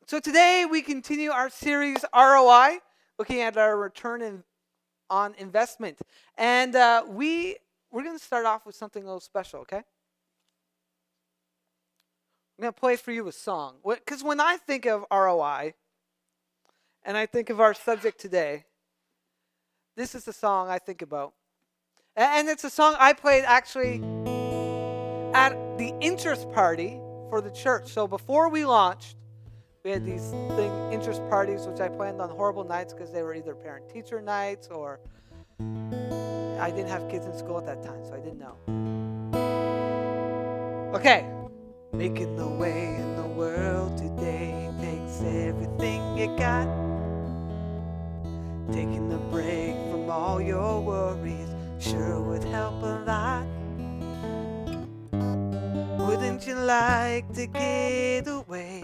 So today we continue our series ROI, looking at our on investment. And we're going to start off with something a little special, okay? I'm going to play for you a song. Because when I think of ROI, and I think of our subject today, this is the song I think about. And it's a song I played actually at the interest party for the church. So before we launched, we had these interest parties, which I planned on horrible nights because they were either parent-teacher nights or I didn't have kids in school at that time, so I didn't know. Okay. Making the way in the world today takes everything you got. Taking a break from all your worries sure would help a lot. Wouldn't you like to get away?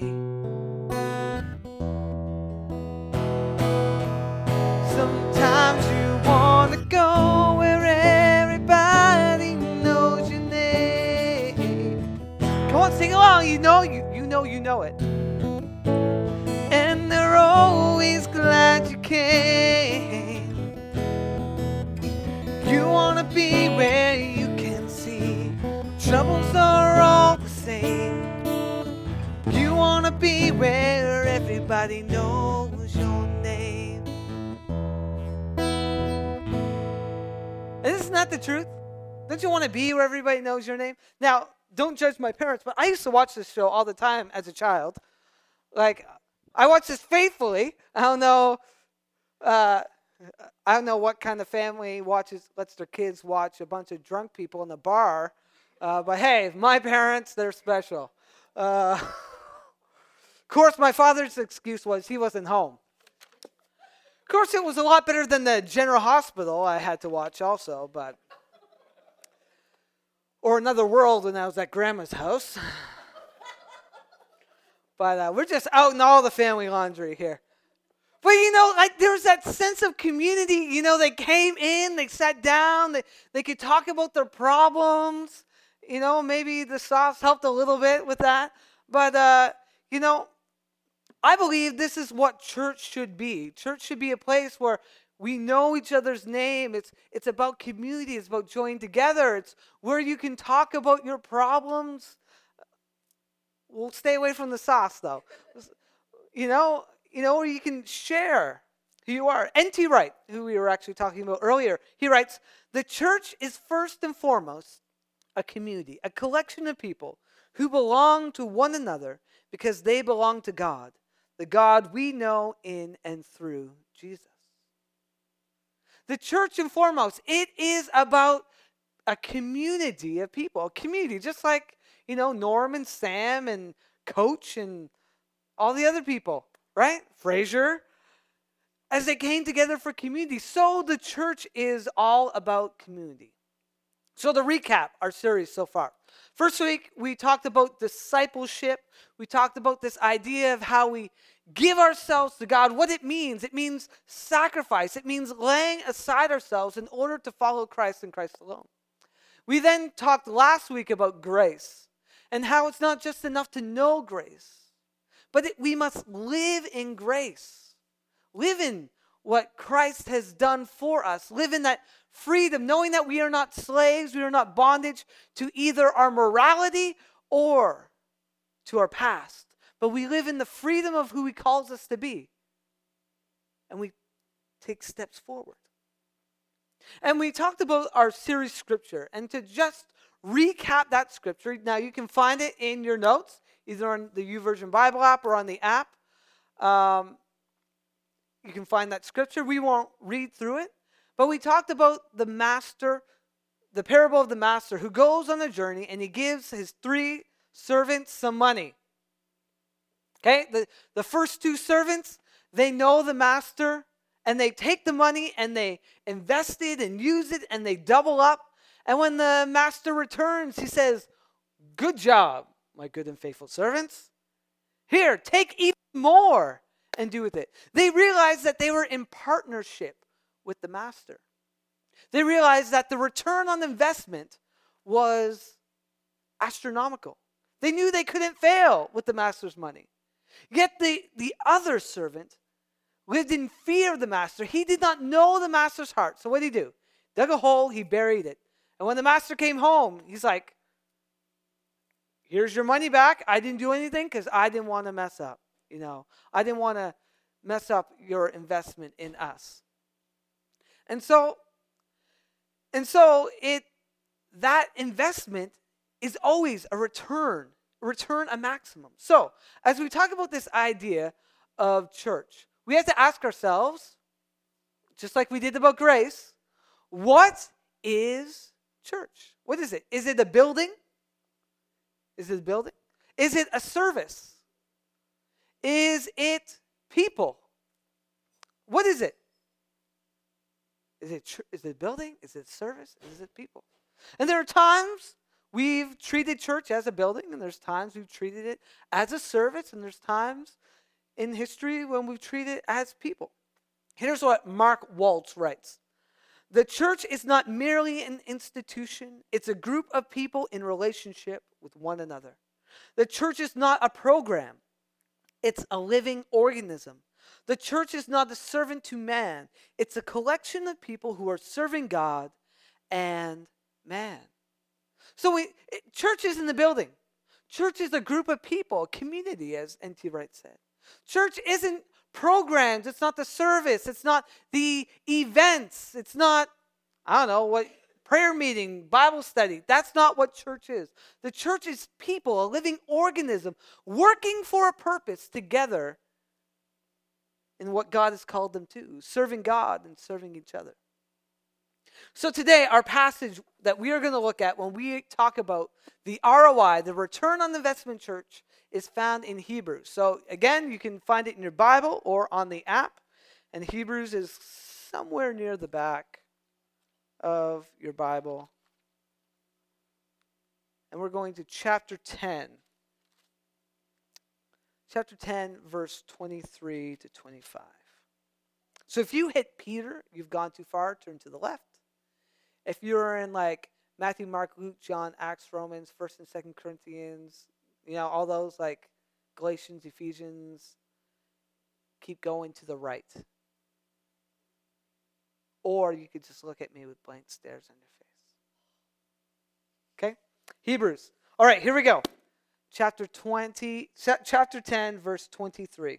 Sometimes you want to go where everybody knows your name. Come on, sing along. You know it. And they're always glad you came. You want to be where you can see troubles are all the same. You want to be where everybody knows your name. Isn't that the truth? Don't you want to be where everybody knows your name? Now, don't judge my parents, but I used to watch this show all the time as a child. Like, I watched this faithfully. I don't know what kind of family lets their kids watch a bunch of drunk people in the bar. But hey, my parents, they're special. Of course, my father's excuse was he wasn't home. Of course, it was a lot better than the General Hospital I had to watch also, or Another World when I was at Grandma's house. But we're just out in all the family laundry here. But there was that sense of community. They came in, they sat down, they could talk about their problems. Maybe the sauce helped a little bit with that. But, I believe this is what church should be. Church should be a place where we know each other's name. It's about community. It's about joining together. It's where you can talk about your problems. We'll stay away from the sauce, though. Where you can share who you are. N.T. Wright, who we were actually talking about earlier, he writes, "The church is first and foremost a community, a collection of people who belong to one another because they belong to God, the God we know in and through Jesus." The church and foremost, it is about a community of people, a community, just like, Norm and Sam and Coach and all the other people, right? Fraser, as they came together for community. So the church is all about community. So to recap our series so far. First week, we talked about discipleship. We talked about this idea of how we give ourselves to God, what it means. It means sacrifice. It means laying aside ourselves in order to follow Christ and Christ alone. We then talked last week about grace and how it's not just enough to know grace, but we must live in grace. Live in what Christ has done for us. Live in that freedom, knowing that we are not slaves, we are not bondage to either our morality or to our past. But we live in the freedom of who He calls us to be. And we take steps forward. And we talked about our series scripture. And to just recap that scripture, now you can find it in your notes, either on the YouVersion Bible app or on the app. You can find that scripture. We won't read through it. But we talked about the master, the parable of the master who goes on a journey and he gives his 3 servants some money. Okay, the first 2 servants, they know the master and they take the money and they invest it and use it and they double up. And when the master returns, he says, "Good job, my good and faithful servants. Here, take even more and do with it." They realized that they were in partnership with the master. They realized that the return on investment was astronomical. They knew they couldn't fail with the master's money. Yet the the other servant, lived in fear of the master. He did not know the master's heart. So what did he do? Dug a hole, he buried it. And when the master came home, he's like, here's your money back. I didn't do anything because I didn't want to mess up. I didn't want to mess up your investment in us. And so that investment is always a return a maximum. So as we talk about this idea of church, we have to ask ourselves, just like we did about grace, what is church? What is it? Is it a building? Is it a building? Is it a service? Is it people? What is it? Is it a building? Is it service? Is it people? And there are times we've treated church as a building, and there's times we've treated it as a service, and there's times in history when we've treated it as people. Here's what Mark Waltz writes. The church is not merely an institution. It's a group of people in relationship with one another. The church is not a program. It's a living organism. The church is not a servant to man. It's a collection of people who are serving God and man. So church isn't the building. Church is a group of people, a community, as N.T. Wright said. Church isn't programs. It's not the service. It's not the events. It's not, what prayer meeting, Bible study. That's not what church is. The church is people, a living organism, working for a purpose together in what God has called them to, serving God and serving each other. So today, our passage that we are going to look at when we talk about the ROI, the return on investment church, is found in Hebrews. So again, you can find it in your Bible or on the app. And Hebrews is somewhere near the back of your Bible. And we're going to chapter 10. Chapter 10, verse 23 to 25. So if you hit Peter, you've gone too far, turn to the left. If you're in like Matthew, Mark, Luke, John, Acts, Romans, 1st and 2nd Corinthians, all those like Galatians, Ephesians, keep going to the right. Or you could just look at me with blank stares on your face. Okay? Hebrews. All right, here we go. Chapter 10, verse 23.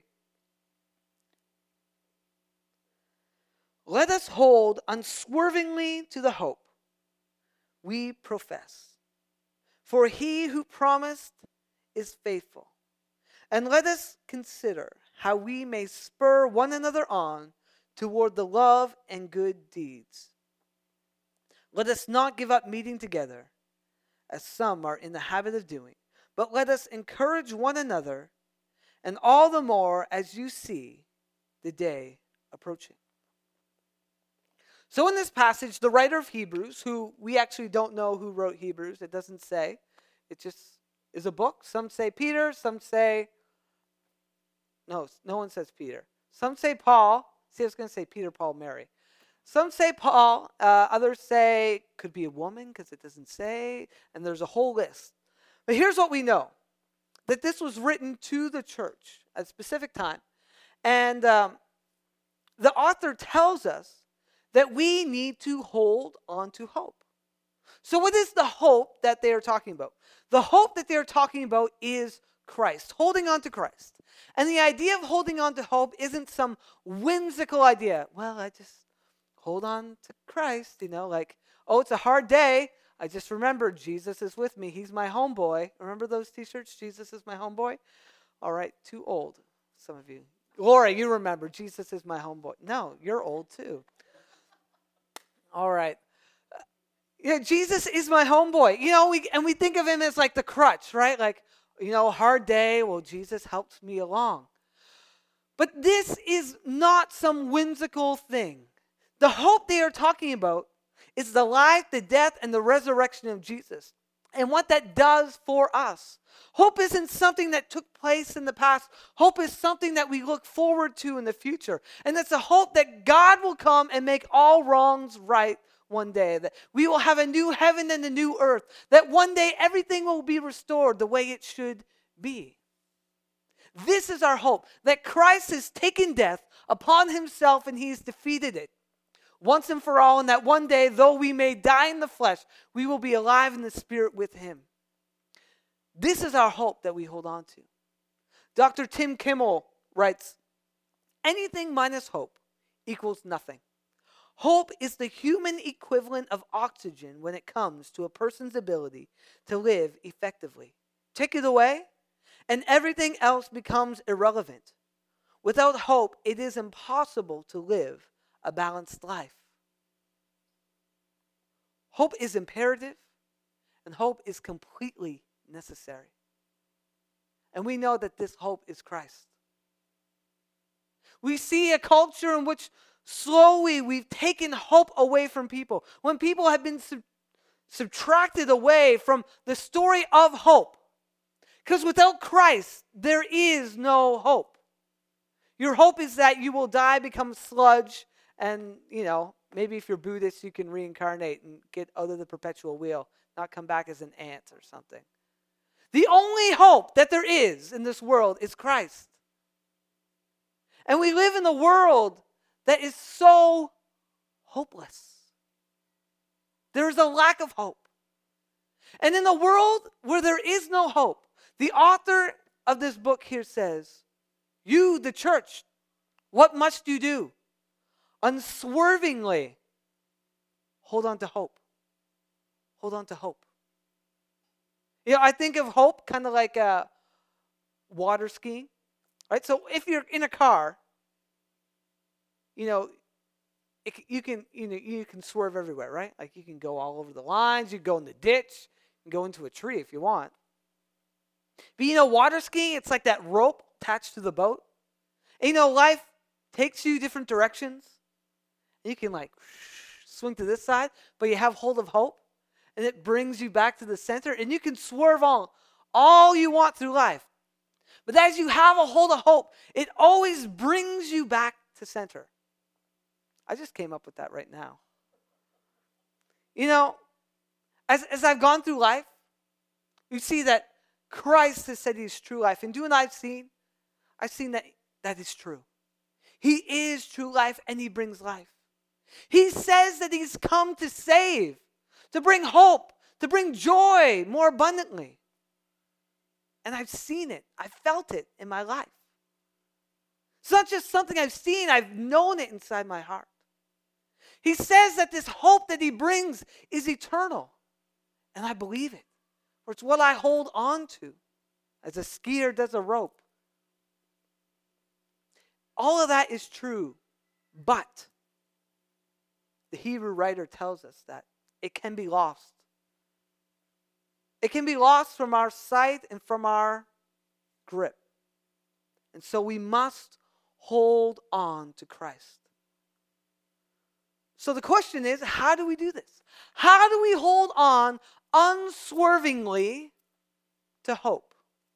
Let us hold unswervingly to the hope we profess. For he who promised is faithful. And let us consider how we may spur one another on toward the love and good deeds. Let us not give up meeting together, as some are in the habit of doing, but let us encourage one another, and all the more as you see the day approaching. So in this passage, the writer of Hebrews, who we actually don't know who wrote Hebrews, it doesn't say. It just is a book. Some say Peter, some say, no one says Peter. Some say Paul. See, I was going to say Peter, Paul, Mary. Some say Paul. Others say could be a woman because it doesn't say. And there's a whole list. But here's what we know. That this was written to the church at a specific time. And the author tells us that we need to hold on to hope. So what is the hope that they are talking about? The hope that they're talking about is Christ, holding on to Christ. And the idea of holding on to hope isn't some whimsical idea. Well, I just hold on to Christ, it's a hard day. I just remembered Jesus is with me. He's my homeboy. Remember those t-shirts? Jesus is my homeboy? All right, too old, some of you. Laura, you remember, Jesus is my homeboy. No, you're old too. All right. Jesus is my homeboy. We think of him as like the crutch, right? Like, hard day. Well, Jesus helps me along. But this is not some whimsical thing. The hope they are talking about is the life, the death, and the resurrection of Jesus and what that does for us. Hope isn't something that took place in the past. Hope is something that we look forward to in the future. And it's a hope that God will come and make all wrongs right one day. That we will have a new heaven and a new earth. That one day everything will be restored the way it should be. This is our hope, that Christ has taken death upon himself and he's defeated it once and for all, and that one day, though we may die in the flesh, we will be alive in the spirit with him. This is our hope that we hold on to. Dr. Tim Kimmel writes, anything minus hope equals nothing. Hope is the human equivalent of oxygen when it comes to a person's ability to live effectively. Take it away, and everything else becomes irrelevant. Without hope, it is impossible to live a balanced life. Hope is imperative, and hope is completely necessary. And we know that this hope is Christ. We see a culture in which slowly we've taken hope away from people. When people have been subtracted away from the story of hope. Because without Christ, there is no hope. Your hope is that you will die, become sludge, and, maybe if you're Buddhist, you can reincarnate and get out of the perpetual wheel, not come back as an ant or something. The only hope that there is in this world is Christ. And we live in a world that is so hopeless. There is a lack of hope. And in a world where there is no hope, the author of this book here says, you, the church, what must you do? Unswervingly hold on to hope. Hold on to hope. I think of hope kind of like water skiing, right? So if you're in a car, you can swerve everywhere, right? Like you can go all over the lines, you can go in the ditch, you can go into a tree if you want. But water skiing, it's like that rope attached to the boat. And life takes you different directions. You can swing to this side, but you have hold of hope, and it brings you back to the center, and you can swerve all you want through life. But as you have a hold of hope, it always brings you back to center. I just came up with that right now. As I've gone through life, you see that Christ has said he's true life. And I've seen that is true. He is true life, and he brings life. He says that he's come to save, to bring hope, to bring joy more abundantly. And I've seen it. I've felt it in my life. It's not just something I've seen. I've known it inside my heart. He says that this hope that he brings is eternal. And I believe it. For it's what I hold on to as a skier does a rope. All of that is true. But the Hebrew writer tells us that it can be lost. It can be lost from our sight and from our grip. And so we must hold on to Christ. So the question is, how do we do this? How do we hold on unswervingly to hope?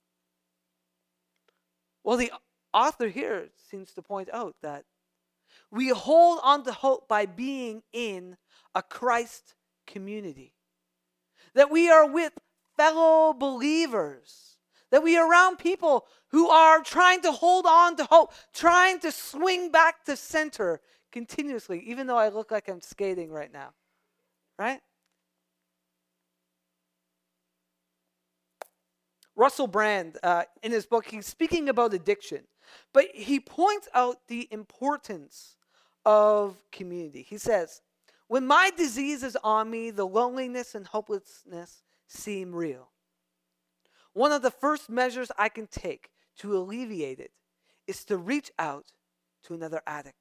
Well, the author here seems to point out that we hold on to hope by being in a Christ community. That we are with fellow believers. That we are around people who are trying to hold on to hope, trying to swing back to center continuously, even though I look like I'm skating right now. Right? Russell Brand, in his book, he's speaking about addiction, but he points out the importance of community. He says, when my disease is on me, the loneliness and hopelessness seem real. One of the first measures I can take to alleviate it is to reach out to another addict.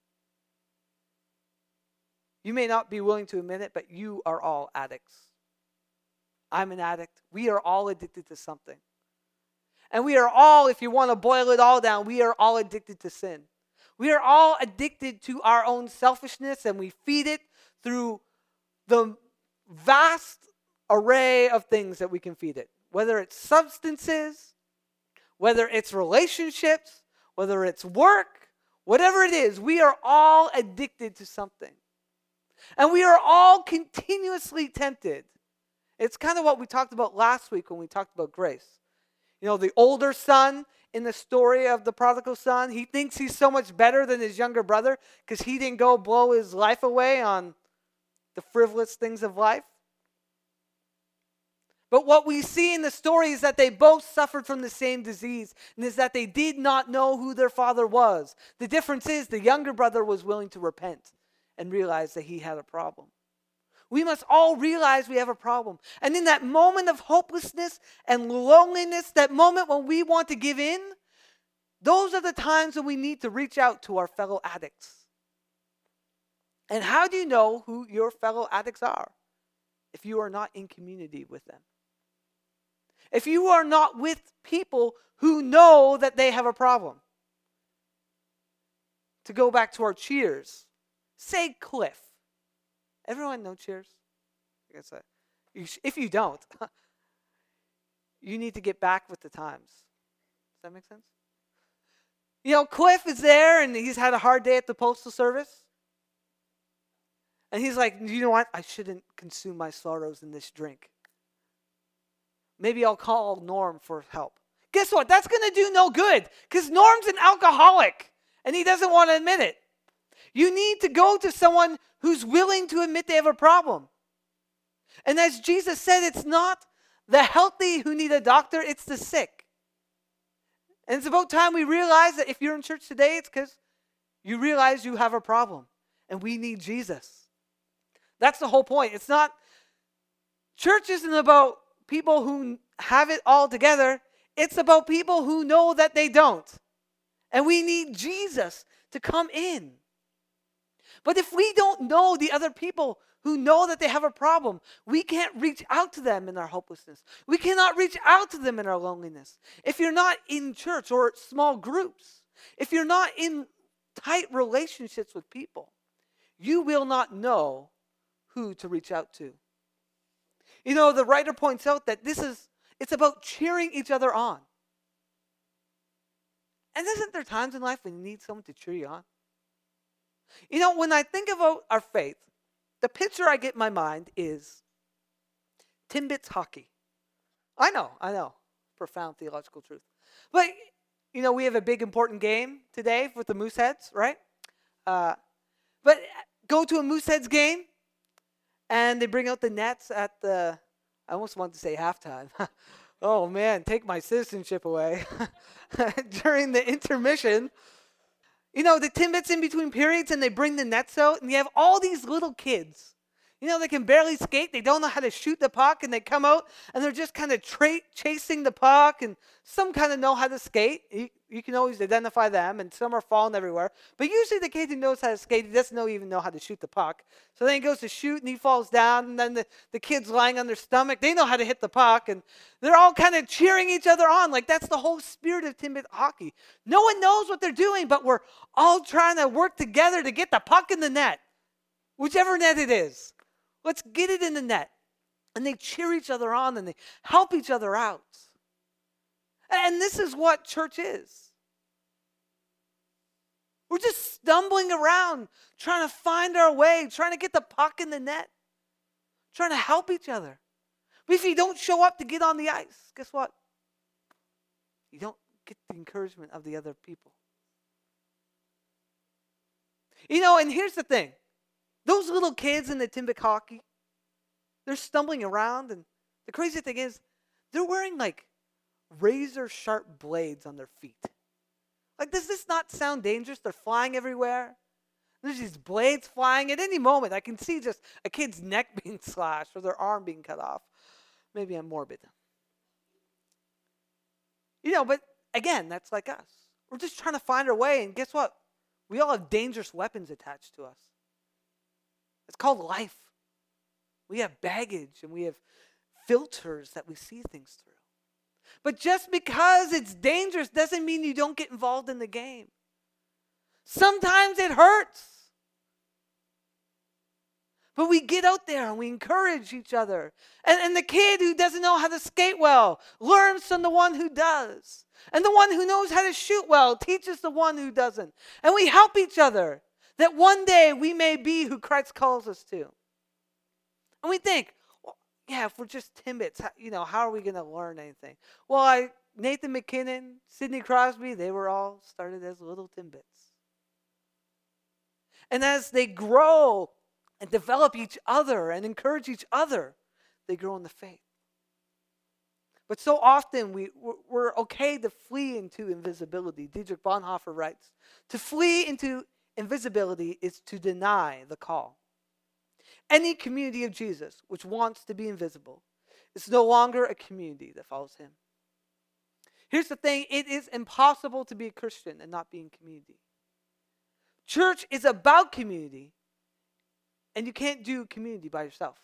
You may not be willing to admit it, but you are all addicts. I'm an addict. We are all addicted to something. And we are all, if you want to boil it all down, we are all addicted to sin. We are all addicted to our own selfishness, and we feed it through the vast array of things that we can feed it. Whether it's substances, whether it's relationships, whether it's work, whatever it is, we are all addicted to something. And we are all continuously tempted. It's kind of what we talked about last week when we talked about grace. The older son in the story of the prodigal son. He thinks he's so much better than his younger brother because he didn't go blow his life away on the frivolous things of life. But what we see in the story is that they both suffered from the same disease, and is that they did not know who their father was. The difference is the younger brother was willing to repent and realize that he had a problem. We must all realize we have a problem. And in that moment of hopelessness and loneliness, that moment when we want to give in, those are the times when we need to reach out to our fellow addicts. And how do you know who your fellow addicts are? If you are not in community with them. If you are not with people who know that they have a problem. To go back to our cheers, say Cliff. Everyone know Cheers? I guess if you don't, you need to get back with the times. Does that make sense? You know, Cliff is there and he's had a hard day at the postal service. And he's like, you know what? I shouldn't consume my sorrows in this drink. Maybe I'll call Norm for help. Guess what? That's going to do no good because Norm's an alcoholic and he doesn't want to admit it. You need to go to someone who's willing to admit they have a problem. And as Jesus said, it's not the healthy who need a doctor, it's the sick. And it's about time we realize that if you're in church today, it's because you realize you have a problem and we need Jesus. That's the whole point. It's not, church isn't about people who have it all together. It's about people who know that they don't. And we need Jesus to come in. But if we don't know the other people who know that they have a problem, we can't reach out to them in our hopelessness. We cannot reach out to them in our loneliness. If you're not in church or small groups, if you're not in tight relationships with people, you will not know who to reach out to. You know, the writer points out that it's about cheering each other on. And isn't there times in life when you need someone to cheer you on? You know, when I think about our faith, the picture I get in my mind is Timbits hockey. I know. Profound theological truth. But, you know, we have a big important game today with the Mooseheads, right? But go to a Mooseheads game, and they bring out the nets at I almost wanted to say halftime. Oh, man, take my citizenship away. During the intermission, you know, the Timbits in between periods, and they bring the nets out, and you have all these little kids. You know, they can barely skate. They don't know how to shoot the puck, and they come out, and they're just kind of chasing the puck, and some kind of know how to skate. You can always identify them, and some are falling everywhere. But usually the kid who knows how to skate, he doesn't even know how to shoot the puck. So then he goes to shoot, and he falls down, and then the kid's lying on their stomach. They know how to hit the puck, and they're all kind of cheering each other on. Like, that's the whole spirit of Timbit hockey. No one knows what they're doing, but we're all trying to work together to get the puck in the net, whichever net it is. Let's get it in the net. And they cheer each other on, and they help each other out. And this is what church is. We're just stumbling around, trying to find our way, trying to get the puck in the net, trying to help each other. But if you don't show up to get on the ice, guess what? You don't get the encouragement of the other people. You know, and here's the thing. Those little kids in the Timbit hockey, they're stumbling around, and the crazy thing is, they're wearing like razor sharp blades on their feet. Like, does this not sound dangerous? They're flying everywhere. There's these blades flying. At any moment, I can see just a kid's neck being slashed or their arm being cut off. Maybe I'm morbid. You know, but again, that's like us. We're just trying to find our way, and guess what? We all have dangerous weapons attached to us. It's called life. We have baggage, and we have filters that we see things through. But just because it's dangerous doesn't mean you don't get involved in the game. Sometimes it hurts. But we get out there and we encourage each other. And the kid who doesn't know how to skate well learns from the one who does. And the one who knows how to shoot well teaches the one who doesn't. And we help each other that one day we may be who Christ calls us to. And we think, well, yeah, if we're just Timbits, how are we going to learn anything? Well, Nathan McKinnon, Sidney Crosby, they were all started as little Timbits. And as they grow and develop each other and encourage each other, they grow in the faith. But so often we're okay to flee into invisibility. Dietrich Bonhoeffer writes, to flee into invisibility is to deny the call. Any community of Jesus which wants to be invisible is no longer a community that follows him. Here's the thing, it is impossible to be a Christian and not be in community. Church is about community, and you can't do community by yourself.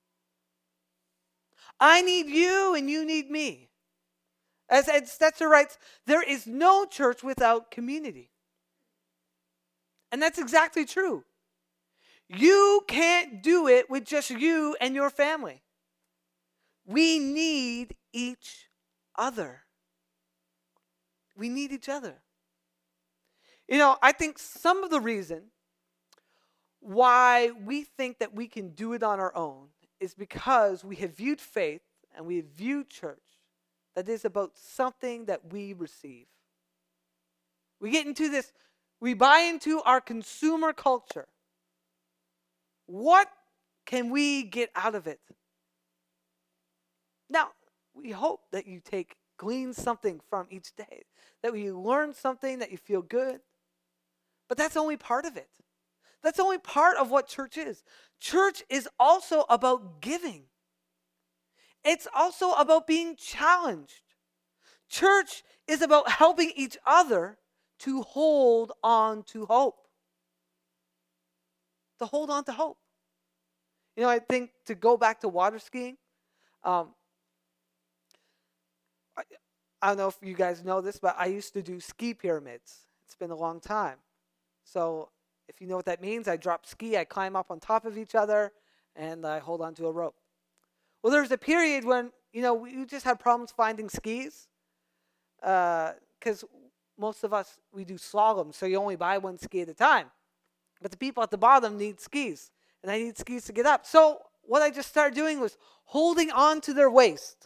I need you and you need me. As Ed Stetzer writes, there is no church without community. And that's exactly true. You can't do it with just you and your family. We need each other. We need each other. You know, I think some of the reason why we think that we can do it on our own is because we have viewed faith and we have viewed church that is about something that we receive. We get into this, we buy into our consumer culture. What can we get out of it? Now, we hope that you glean something from each day, that you learn something, that you feel good. But that's only part of it. That's only part of what church is. Church is also about giving. It's also about being challenged. Church is about helping each other to hold on to hope. To hold on to hope. You know, I think to go back to water skiing, I don't know if you guys know this, but I used to do ski pyramids. It's been a long time. So if you know what that means, I drop ski, I climb up on top of each other, and I hold onto a rope. Well, there was a period when, you know, we just had problems finding skis because most of us, we do slalom, so you only buy one ski at a time. But the people at the bottom need skis, and I need skis to get up. So what I just started doing was holding on to their waist.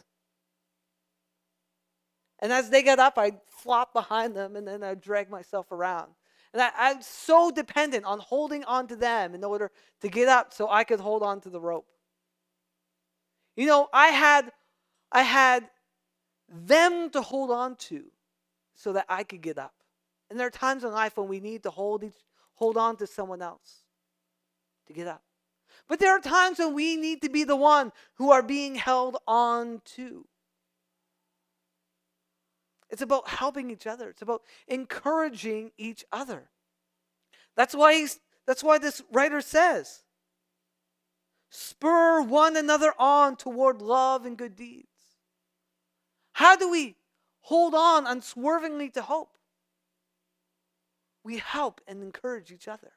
And as they get up, I'd flop behind them, and then I'd drag myself around. And I'm so dependent on holding on to them in order to get up so I could hold on to the rope. You know, I had them to hold on to so that I could get up. And there are times in life when we need to hold on to someone else to get up. But there are times when we need to be the one who are being held on to. It's about helping each other. It's about encouraging each other. That's why this writer says, spur one another on toward love and good deeds. How do we hold on unswervingly to hope? We help and encourage each other.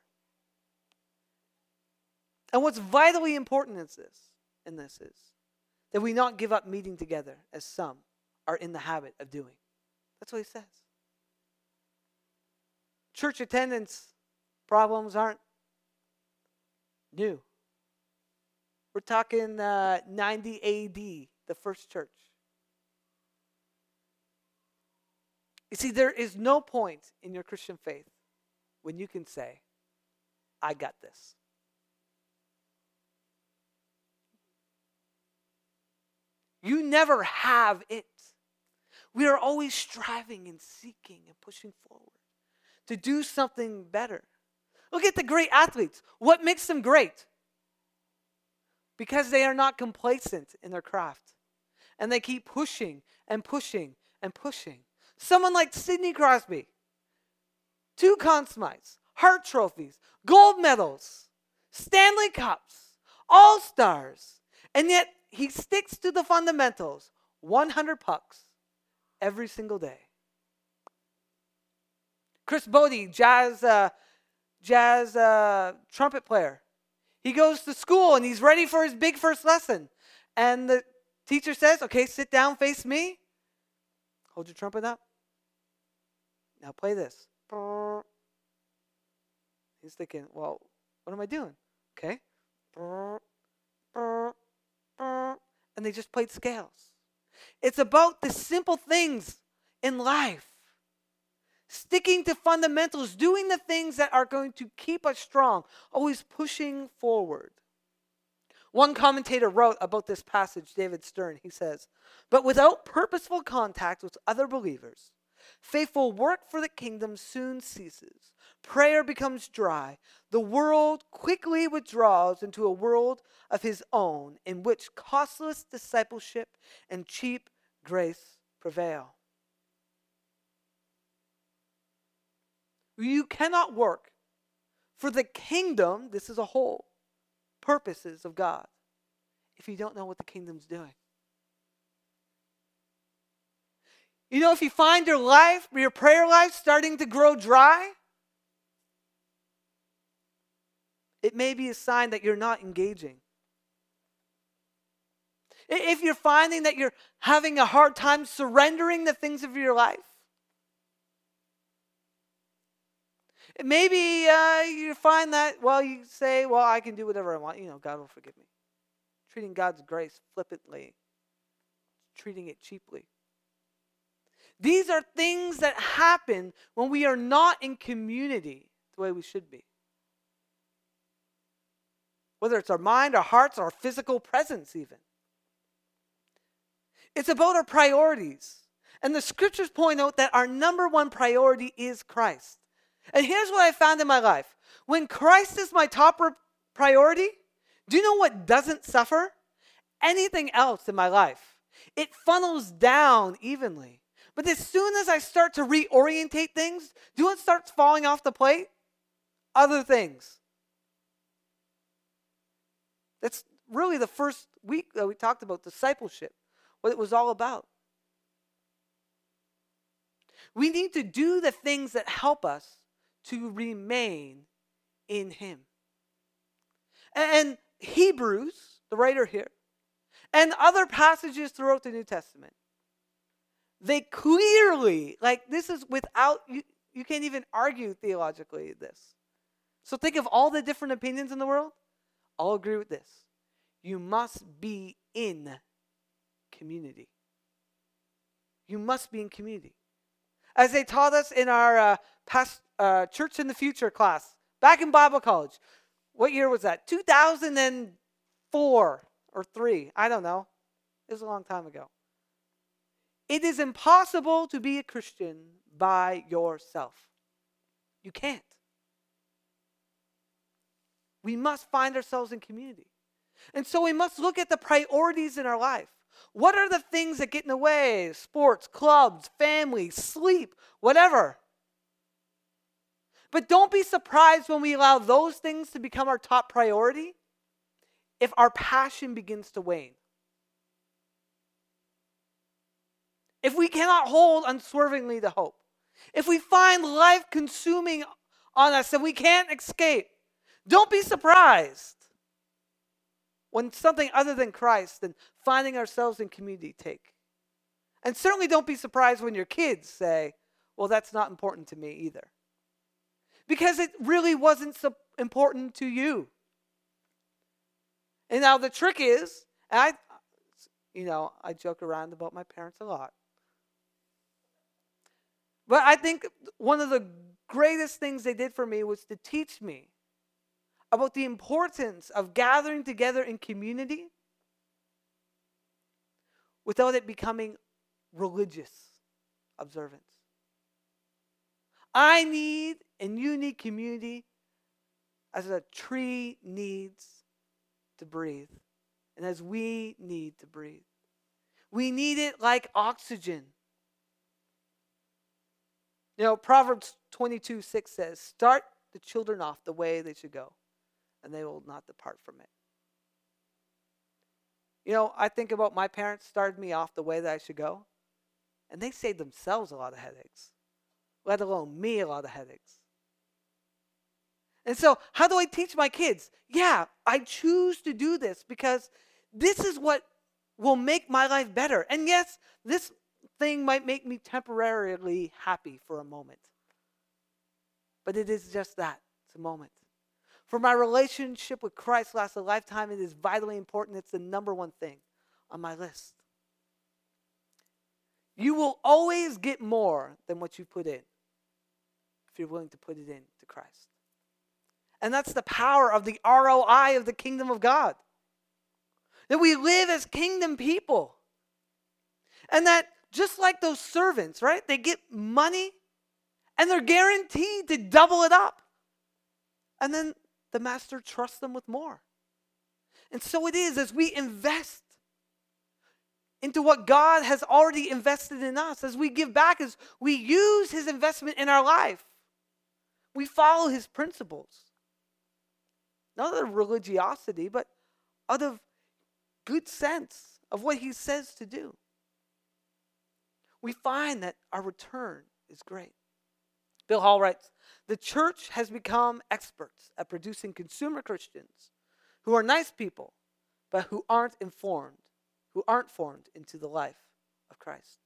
And what's vitally important in this is that we not give up meeting together as some are in the habit of doing. That's what he says. Church attendance problems aren't new. We're talking 90 AD, the first church. You see, there is no point in your Christian faith when you can say, I got this. You never have it. We are always striving and seeking and pushing forward to do something better. Look at the great athletes. What makes them great? Because they are not complacent in their craft. And they keep pushing and pushing and pushing. Someone like Sidney Crosby. 2 Conn Smythes, Hart trophies, gold medals, Stanley Cups, All-Stars. And yet he sticks to the fundamentals. 100 pucks every single day. Chris Bodie, jazz trumpet player. He goes to school and he's ready for his big first lesson. And the teacher says, okay, sit down, face me. Hold your trumpet up. Now play this. He's thinking, well, what am I doing? Okay. And they just played scales. It's about the simple things in life. Sticking to fundamentals, doing the things that are going to keep us strong, always pushing forward. One commentator wrote about this passage, David Stern. He says, "But without purposeful contact with other believers, faithful work for the kingdom soon ceases. Prayer becomes dry. The world quickly withdraws into a world of his own in which costless discipleship and cheap grace prevail." You cannot work for the kingdom, this is a whole, purposes of God, if you don't know what the kingdom's doing. You know, if you find your prayer life starting to grow dry, it may be a sign that you're not engaging. If you're finding that you're having a hard time surrendering the things of your life, maybe you find that, you say, I can do whatever I want. God will forgive me. Treating God's grace flippantly. Treating it cheaply. These are things that happen when we are not in community the way we should be. Whether it's our mind, our hearts, our physical presence even. It's about our priorities. And the scriptures point out that our number one priority is Christ. And here's what I found in my life. When Christ is my top priority, do you know what doesn't suffer? Anything else in my life. It funnels down evenly. But as soon as I start to reorientate things, do you know what starts falling off the plate? Other things. That's really the first week that we talked about discipleship, what it was all about. We need to do the things that help us to remain in Him. And Hebrews, the writer here, and other passages throughout the New Testament, they clearly, this is without, you can't even argue theologically this. So think of all the different opinions in the world. I'll agree with this. You must be in community. You must be in community. As they taught us in our Church in the Future class, back in Bible college. What year was that? 2004 or 3. I don't know. It was a long time ago. It is impossible to be a Christian by yourself. You can't. We must find ourselves in community. And so we must look at the priorities in our life. What are the things that get in the way? Sports, clubs, family, sleep, whatever. But don't be surprised when we allow those things to become our top priority if our passion begins to wane. If we cannot hold unswervingly to hope. If we find life consuming on us and we can't escape. Don't be surprised when something other than Christ and finding ourselves in community take. And certainly don't be surprised when your kids say, that's not important to me either. Because it really wasn't so important to you. And now the trick is, and I joke around about my parents a lot. But I think one of the greatest things they did for me was to teach me about the importance of gathering together in community without it becoming religious observance. I need and you need community as a tree needs to breathe and as we need to breathe. We need it like oxygen. Proverbs 22:6 says, "Start the children off the way they should go, and they will not depart from it." I think about my parents started me off the way that I should go, and they saved themselves a lot of headaches, let alone me a lot of headaches. And so, how do I teach my kids? I choose to do this because this is what will make my life better. And yes, this thing might make me temporarily happy for a moment. But it is just that. It's a moment. For my relationship with Christ lasts a lifetime. It is vitally important. It's the number one thing on my list. You will always get more than what you put in if you're willing to put it in to Christ. And that's the power of the ROI of the kingdom of God. That we live as kingdom people. And that just like those servants, right? They get money and they're guaranteed to double it up. And then the master trusts them with more. And so it is as we invest into what God has already invested in us, as we give back, as we use his investment in our life. We follow his principles. Not out of religiosity, but out of good sense of what he says to do. We find that our return is great. Bill Hall writes, the church has become experts at producing consumer Christians who are nice people, but who aren't formed into the life of Christ.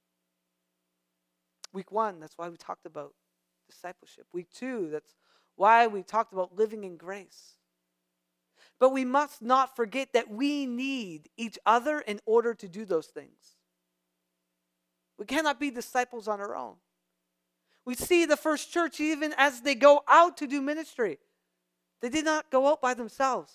Week 1, that's why we talked about discipleship. Week 2, that's why we talked about living in grace. But we must not forget that we need each other in order to do those things. We cannot be disciples on our own. We see the first church, even as they go out to do ministry, they did not go out by themselves.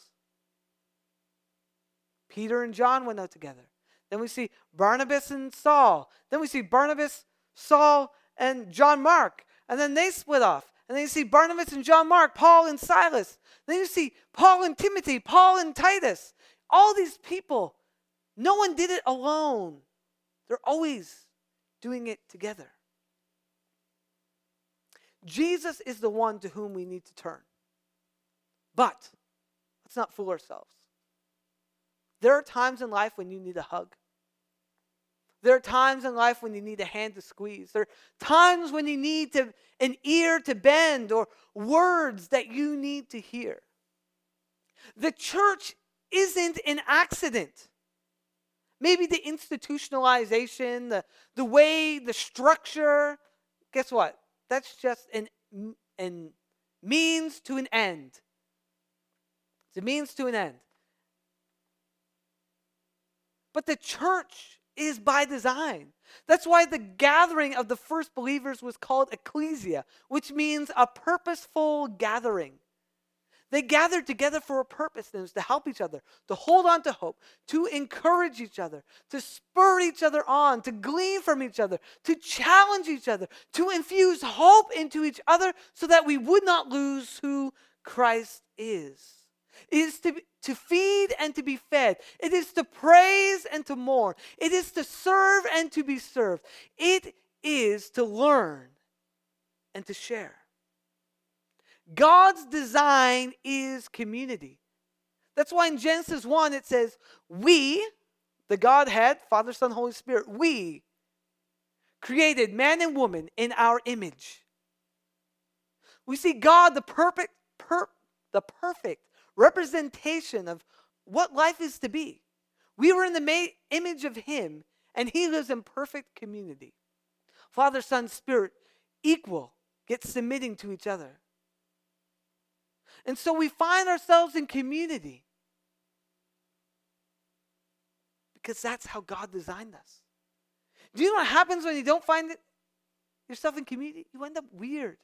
Peter and John went out together. Then we see Barnabas and Saul. Then we see Barnabas, Saul, and John Mark. And then they split off. And then you see Barnabas and John Mark, Paul and Silas. Then you see Paul and Timothy, Paul and Titus. All these people, no one did it alone. They're always doing it together. Jesus is the one to whom we need to turn. But let's not fool ourselves. There are times in life when you need a hug. There are times in life when you need a hand to squeeze. There are times when you need an ear to bend or words that you need to hear. The church isn't an accident. Maybe the institutionalization, the way, the structure, guess what? That's just an means to an end. It's a means to an end. But the church is by design. That's why the gathering of the first believers was called ecclesia, which means a purposeful gathering. They gathered together for a purpose, and it was to help each other, to hold on to hope, to encourage each other, to spur each other on, to glean from each other, to challenge each other, to infuse hope into each other so that we would not lose who Christ is. It is to feed and to be fed. It is to praise and to mourn. It is to serve and to be served. It is to learn and to share. God's design is community. That's why in Genesis 1 it says, we, the Godhead, Father, Son, Holy Spirit, we created man and woman in our image. We see God, the perfect representation of what life is to be. We were in the image of him, and he lives in perfect community. Father, Son, Spirit, equal, yet submitting to each other. And so we find ourselves in community because that's how God designed us. Do you know what happens when you don't find yourself in community? You end up weird.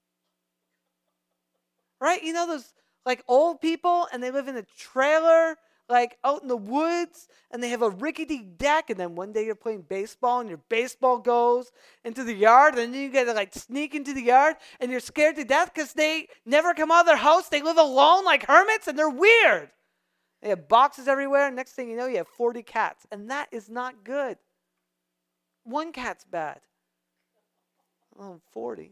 Right? You know those like old people, and they live in a trailer, like out in the woods, and they have a rickety deck, and then one day you're playing baseball, and your baseball goes into the yard, and then you get to like sneak into the yard, and you're scared to death because they never come out of their house. They live alone like hermits, and they're weird. They have boxes everywhere, and next thing you know, you have 40 cats, and that is not good. One cat's bad. Oh, 40.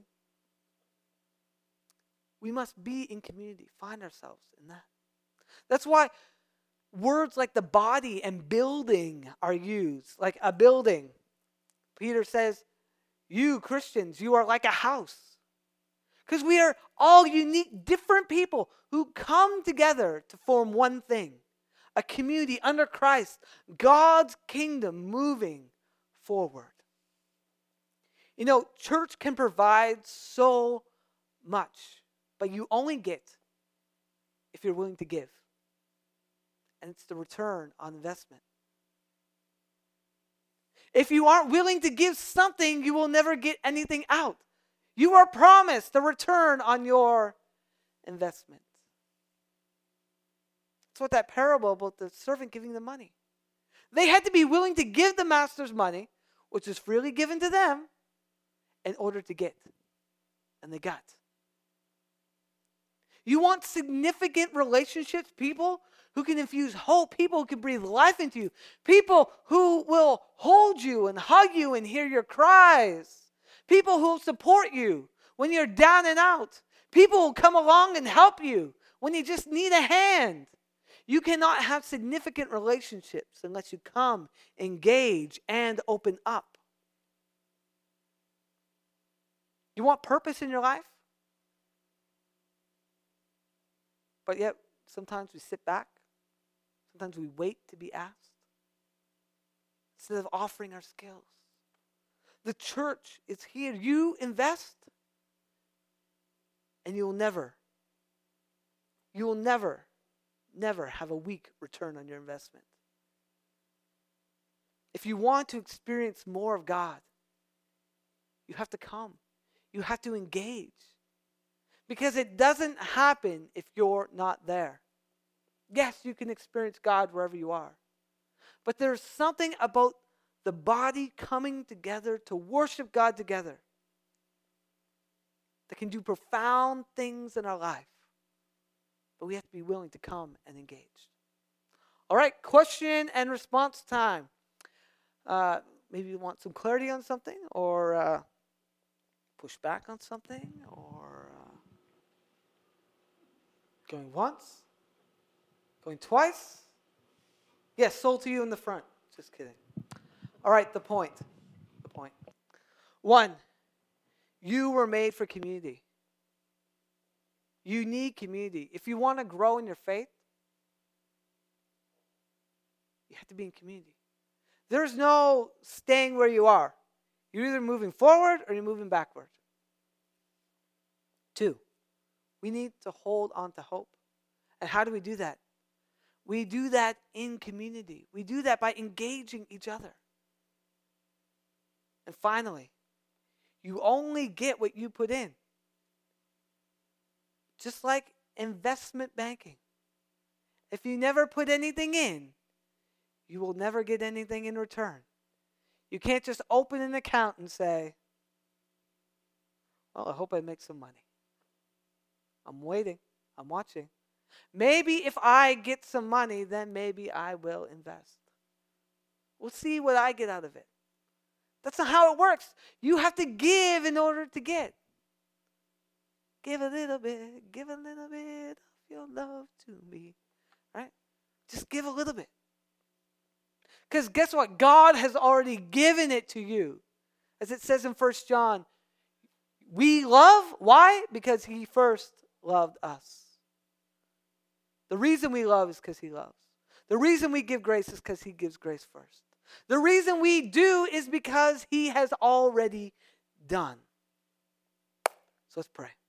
We must be in community, find ourselves in that. That's why words like the body and building are used, like a building. Peter says, you Christians, you are like a house. Because we are all unique, different people who come together to form one thing, a community under Christ, God's kingdom moving forward. You know, church can provide so much, but you only get if you're willing to give. And it's the return on investment. If you aren't willing to give something, you will never get anything out. You are promised a return on your investment. That's what that parable about the servant giving the money. They had to be willing to give the master's money, which is freely given to them, in order to get. And they got. You want significant relationships, people who can infuse hope, people who can breathe life into you, people who will hold you and hug you and hear your cries, people who will support you when you're down and out, people who will come along and help you when you just need a hand. You cannot have significant relationships unless you come, engage, and open up. You want purpose in your life? But yet, sometimes we sit back. Sometimes we wait to be asked instead of offering our skills. The church is here. You invest, and you will never have a weak return on your investment. If you want to experience more of God, you have to come. You have to engage. Because it doesn't happen if you're not there. Yes, you can experience God wherever you are. But there's something about the body coming together to worship God together that can do profound things in our life. But we have to be willing to come and engage. All right, question and response time. Maybe you want some clarity on something, or push back on something, or going once, going twice. Yes, sold to you in the front. Just kidding. All right, the point. 1, you were made for community. You need community. If you want to grow in your faith, you have to be in community. There's no staying where you are. You're either moving forward or you're moving backward. 2, we need to hold on to hope. And how do we do that? We do that in community. We do that by engaging each other. And finally, you only get what you put in. Just like investment banking. If you never put anything in, you will never get anything in return. You can't just open an account and say, well, I hope I make some money. I'm waiting. I'm watching. Maybe if I get some money, then maybe I will invest. We'll see what I get out of it. That's not how it works. You have to give in order to get. Give a little bit of your love to me. Right? Just give a little bit. Because guess what? God has already given it to you. As it says in 1 John, we love. Why? Because he first loved us. The reason we love is because he loves. The reason we give grace is because he gives grace first. The reason we do is because he has already done. So let's pray.